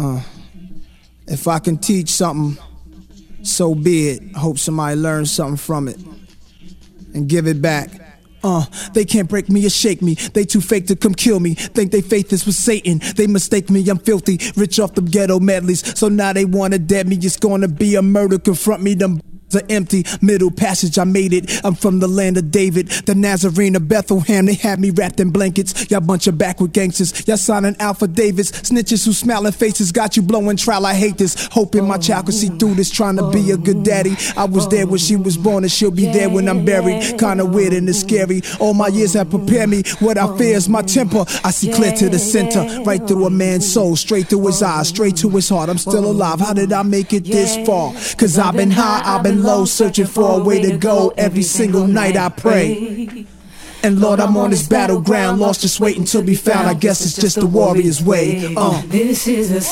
If I can teach something, so be it. Hope somebody learns something from it and give it back. They can't break me or shake me. They too fake to come kill me. Think they faith is with Satan. They mistake me, I'm filthy. Rich off them ghetto medleys. So now they wanna dead me. It's gonna be a murder. Confront me, them are empty. Middle passage, I made it. I'm from the land of David, the Nazarene of Bethlehem. They had me wrapped in blankets. Y'all bunch of backward gangsters. Y'all signing Alpha Davis. Snitches who smiling faces got you blowing trial. I hate this. Hoping my child could see through this. Trying to be a good daddy. I was there when she was born and she'll be there when I'm buried. Kinda weird and it's scary. All my years have prepared me. What I fear is my temper. I see clear to the center. Right through a man's soul. Straight through his eyes. Straight to his heart. I'm still alive. How did I make it this far? Cause I've been high, I've been low, searching for a way to go. Every single night I pray. And Lord, I'm on this battleground, lost, just waiting to be found. I guess it's just the warrior's way. This is a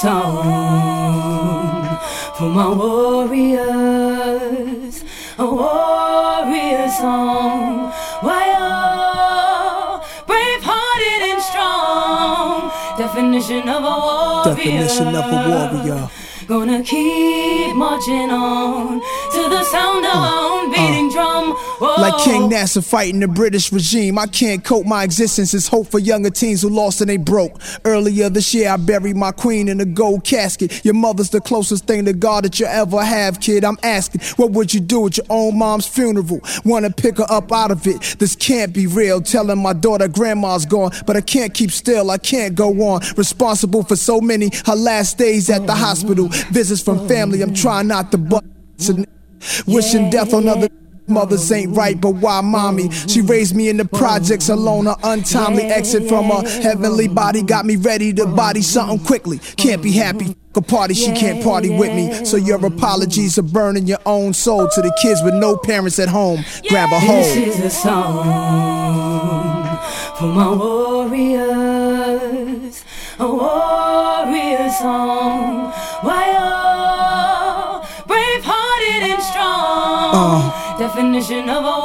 song for my warriors, a warrior song. Why, oh, brave-hearted and strong. Definition of a warrior. Definition of a warrior. Gonna keep marching on to the sound of our own beating drum. Whoa. Like King Nasser fighting the British regime. I can't cope, my existence is hope for younger teens who lost and they broke. Earlier this year I buried my queen in a gold casket. Your mother's the closest thing to God that you ever have, kid. I'm asking, what would you do at your own mom's funeral? Wanna pick her up out of it? This can't be real. Telling my daughter grandma's gone, but I can't keep still, I can't go on. Responsible for so many, her last days at the hospital. Visits from family, I'm trying not to butt. Wishing death on other mothers ain't right, but why mommy? She raised me in the projects alone. Her untimely exit from her heavenly body got me ready to body something quickly. Can't be happy, a party, she can't party with me. So your apologies are burning your own soul. To the kids with no parents at home, grab a hold. This is a song for my warriors, a warrior song. Why, oh, brave-hearted and strong. Definition of a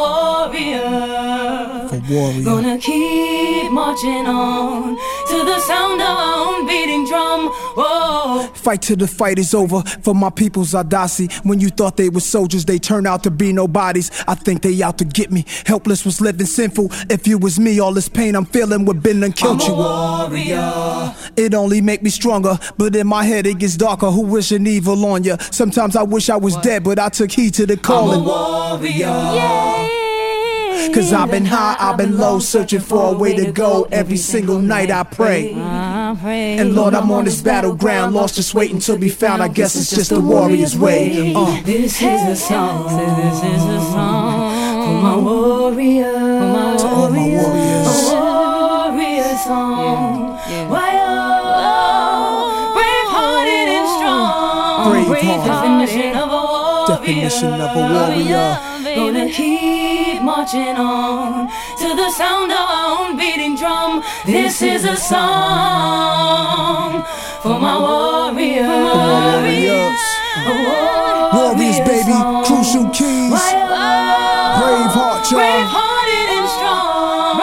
warrior. Gonna keep marching on to the sound of our own beating drum. Whoa. Fight till the fight is over for my people's Adasi. When you thought they were soldiers, they turned out to be nobodies. I think they out to get me. Helpless was living sinful. If you was me, all this pain I'm feeling would been done killed you. I'm a warrior. It only make me stronger, but in my head it gets darker. Who wishing evil on you? Sometimes I wish I was dead, but I took heed to the calling. I'm a warrior. Cause I've been high, I've been low, searching for a way to go. Every single night I pray. And Lord, I'm on this battleground, lost, just waiting to be found. I guess it's just the warrior's way. This is a song. This is a song for my warriors. To all my warriors. A warrior song. Why, oh, brave-hearted and strong. Definition of a warrior. Definition of a warrior. Gonna keep marching on to the sound of our own beating drum. This is a song for my warriors. Warriors, baby, Crucial Keys. Braveheart, y'all. Brave-hearted and strong.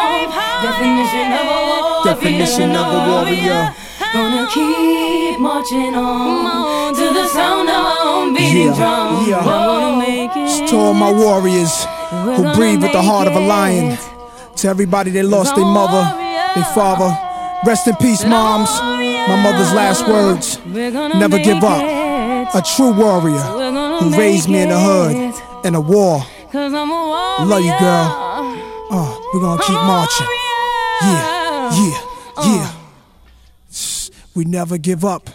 Definition of a warrior. Gonna keep marching on to the sound of our own beating drum. It's to all my warriors who breathe with the heart of a lion. To everybody that lost their mother, their father. Rest in peace, moms. My mother's last words. Never give up. A true warrior who raised me in the hood in a war. Love you, girl. We're gonna keep marching. Yeah. We never give up.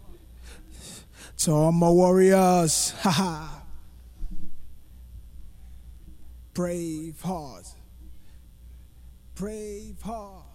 To all my warriors. Haha. Brave heart. Brave heart.